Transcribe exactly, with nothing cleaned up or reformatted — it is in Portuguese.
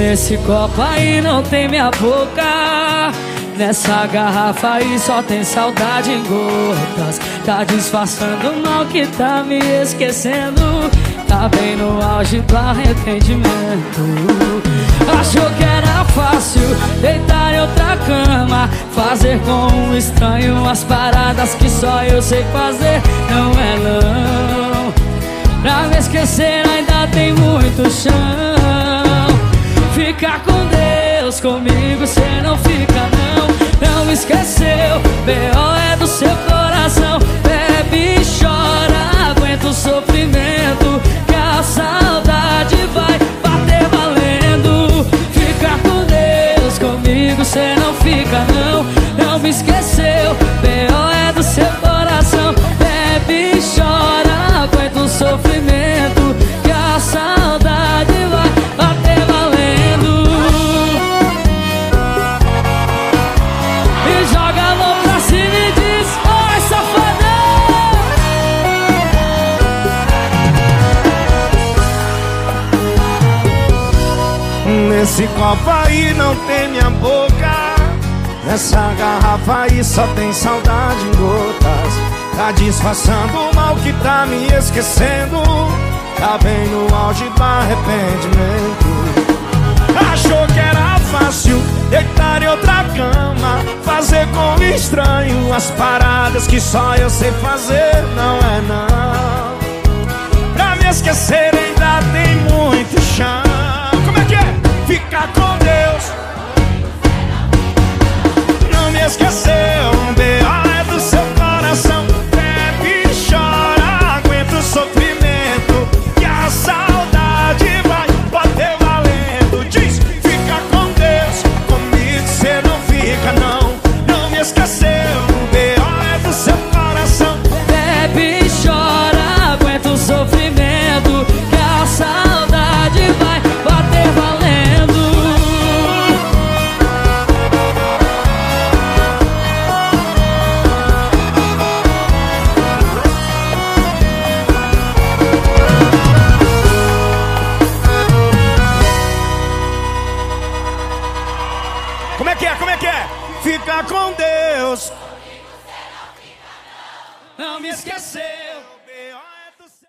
Nesse copo aí não tem minha boca, nessa garrafa aí só tem saudade em gotas. Tá disfarçando o mal que tá me esquecendo, tá bem no auge do arrependimento. Achou que era fácil deitar em outra cama, fazer com um estranho as paradas que só eu sei fazer. Não é não, pra me esquecer ainda tem muito chão. Fica com Deus, comigo cê não fica não. Não me esqueceu, B O é do seu coração. Bebe e chora, aguenta o sofrimento, que a saudade vai bater valendo. Fica com Deus, comigo cê não fica não. Não me esqueceu, B O é do seu coração. Bebe e chora, aguenta o sofrimento, que a saudade vai bater valendo. E joga a mão pra cima e diz: oi, safadão! Nesse copo aí não tem minha boca, nessa garrafa aí só tem saudade em gotas. Tá disfarçando o mal que tá me esquecendo, tá bem no auge do arrependimento. Achou que era fácil deitar em outra cama, fazer com um estranho as paradas que só eu sei fazer. Não é não, pra me esquecer ainda tem